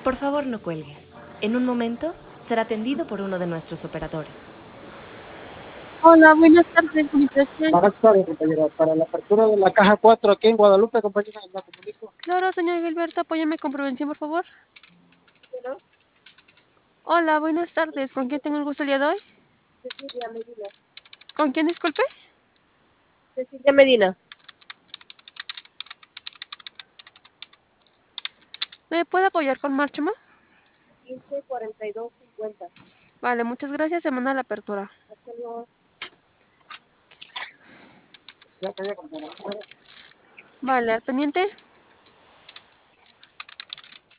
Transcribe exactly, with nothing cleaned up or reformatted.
Por favor, no cuelgue. En un momento será atendido por uno de nuestros operadores. Hola, buenas tardes, Uniplacer. Buenas tardes, compañera. Para la apertura de la caja cuatro aquí en Guadalupe, compañera, la comunico. Claro, señor Gilberto, apóyame con prevención, por favor. Hola, buenas tardes. ¿Con quién tengo el gusto el día de hoy? Cecilia Medina. ¿Con quién, disculpe? Cecilia Medina. ¿Me puede apoyar con Marchama? quince cuarenta y dos cincuenta. Vale, muchas gracias. Se manda la apertura. Hasta luego. Ya, que ya, compañera. Vale, al pendiente.